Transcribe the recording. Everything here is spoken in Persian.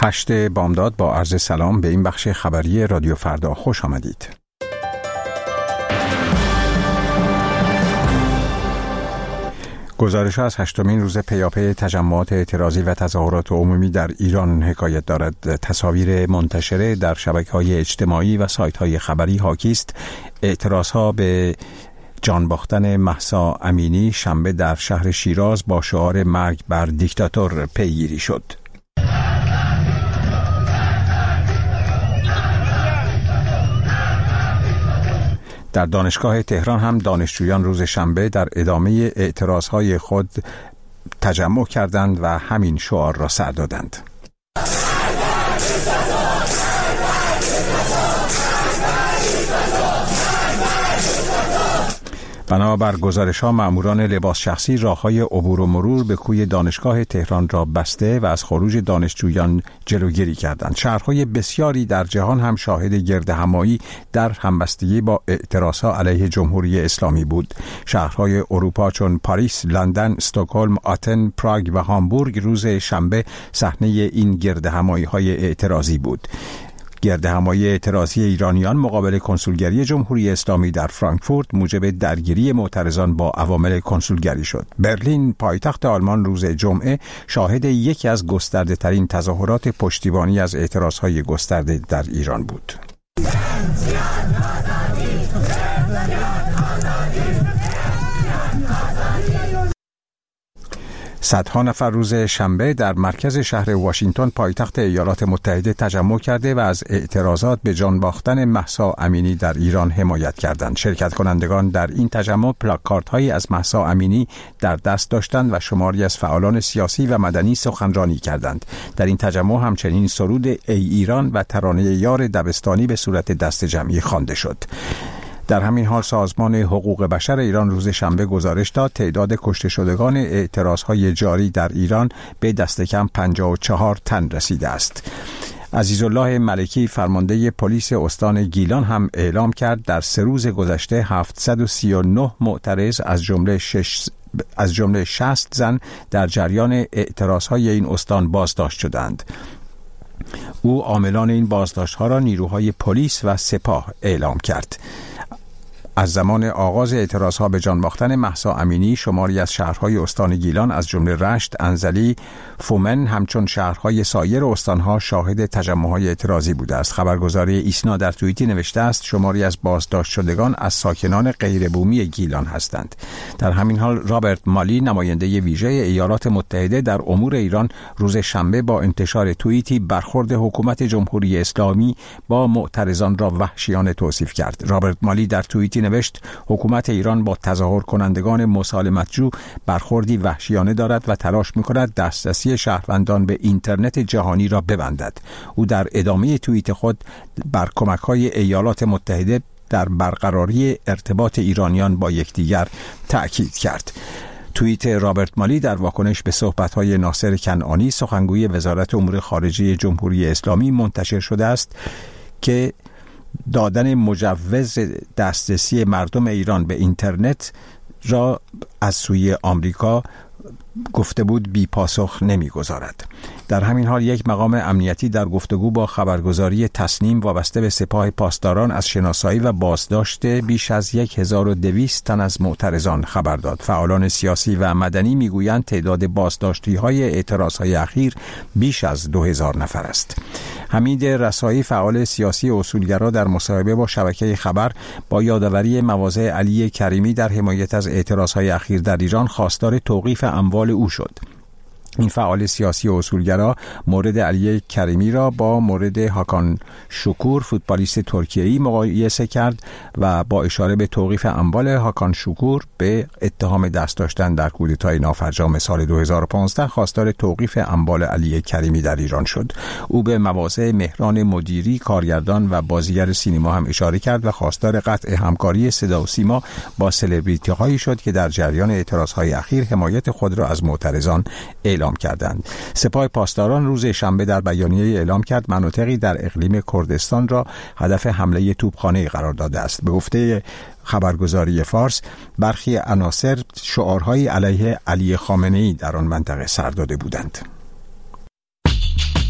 8 بامداد با عرض سلام به این بخش خبری رادیو فردا خوش آمدید. گزارش از 8مین روز پیاپی تجمعات اعتراضی و تظاهرات عمومی در ایران حکایت دارد. تصاویر منتشره در شبکه‌های اجتماعی و سایت‌های خبری حاکی است اعتراضها به جان باختن مهسا امینی شنبه در شهر شیراز با شعار مرگ بر دیکتاتور پیگیری شد. در دانشگاه تهران هم دانشجویان روز شنبه در ادامه اعتراضهای خود تجمع کردند و همین شعار را سر دادند. بنابر گزارش‌ها مأموران لباس شخصی راه‌های عبور و مرور به کوی دانشگاه تهران را بسته و از خروج دانشجویان جلوگیری کردند. شهرهای بسیاری در جهان هم شاهد گردهمایی در همبستگی با اعتراضها علیه جمهوری اسلامی بود. شهرهای اروپا چون پاریس، لندن، استکهلم، آتن، پراگ و هامبورگ روز شنبه صحنه این گردهمایی‌های اعتراضی بود. گردهمایی اعتراضی ایرانیان مقابل کنسولگری جمهوری اسلامی در فرانکفورت موجب درگیری معترضان با عوامل کنسولگری شد. برلین پایتخت آلمان روز جمعه شاهد یکی از گسترده ترین تظاهرات پشتیبانی از اعتراضهای گسترده در ایران بود. صدها نفر روز شنبه در مرکز شهر واشنگتن پایتخت ایالات متحده تجمع کرده و از اعتراضات به جان باختن مهسا امینی در ایران حمایت کردند. شرکت کنندگان در این تجمع پلاکاردهایی از مهسا امینی در دست داشتند و شماری از فعالان سیاسی و مدنی سخنرانی کردند. در این تجمع همچنین سرود ای ایران و ترانه یار دبستانی به صورت دست جمعی خوانده شد. در همین حال سازمان حقوق بشر ایران روز شنبه گزارش داد تعداد کشته شدگان اعتراضهای جاری در ایران به دست کم 54 تن رسیده است. عزیزالله ملکی فرمانده پلیس استان گیلان هم اعلام کرد در 3 روز گذشته 739 معترض از جمله 60 زن در جریان اعتراضهای این استان بازداشت شدند. او عاملان این بازداشت‌ها را نیروهای پلیس و سپاه اعلام کرد. از زمان آغاز اعتراضها به جان باختن مهسا امینی شماری از شهرهای استان گیلان از جمله رشت، انزلی، فومن همچون شهرهای سایر استانها شاهد تجمع‌های اعتراضی بوده است. خبرگزاری ایسنا در توییتی نوشته است شماری از بازداشت شدگان از ساکنان غیربومی گیلان هستند. در همین حال رابرت مالی نماینده ویژه ایالات متحده در امور ایران روز شنبه با انتشار توییتی برخورد حکومت جمهوری اسلامی با معترضان را وحشیانه توصیف کرد. رابرت مالی در توییتی نوشت حکومت ایران با تظاهر کنندگان مسالمتجو برخوردی وحشیانه دارد و تلاش می‌کند دسترسی شهروندان به اینترنت جهانی را ببندد. او در ادامه توییت خود بر کمک‌های ایالات متحده در برقراری ارتباط ایرانیان با یکدیگر تأکید کرد. توییت رابرت مالی در واکنش به صحبت‌های ناصر کنعانی سخنگوی وزارت امور خارجه جمهوری اسلامی منتشر شده است که دادن مجوز دسترسی مردم ایران به اینترنت را از سوی آمریکا گفته بود بی پاسخ نمیگذارد. در همین حال یک مقام امنیتی در گفتگو با خبرگزاری تصنیم وابسته به سپاه پاسداران از شناسایی و بازداشت بیش از 1200 تن از معترضان خبر داد. فعالان سیاسی و مدنی میگویند تعداد بازداشتی‌های اعتراضهای اخیر بیش از 2000 نفر است. حمید رسایی فعال سیاسی اصولگرا در مصاحبه با شبکه خبر با یادآوری مواضع علی کریمی در حمایت از اعتراضهای اخیر در ایران خواستار توقیف اموال او شد. این فعال سیاسی اصولگرا مورد علی کریمی را با مورد هاکان شکور فوتبالیست ترکیه‌ای مقایسه کرد و با اشاره به توقیف اموال هاکان شکور به اتهام دست داشتن در کودتای نافرجام سال 2015 خواستار توقیف اموال علی کریمی در ایران شد. او به مواضع مهران مدیری، کارگردان و بازیگر سینما هم اشاره کرد و خواستار قطع همکاری صدا و سیما با سلبریتی‌هایی شد که در جریان اعتراضهای اخیر حمایت خود را از معترضان اعلام کردند. سپاه پاسداران روز شنبه در بیانیه اعلام کرد مناطقی در اقلیم کردستان را هدف حمله توپخانه قرار داده است. به گفته خبرگزاری فارس برخی عناصر شعارهای علیه علی خامنه‌ای در آن منطقه سر داده بودند.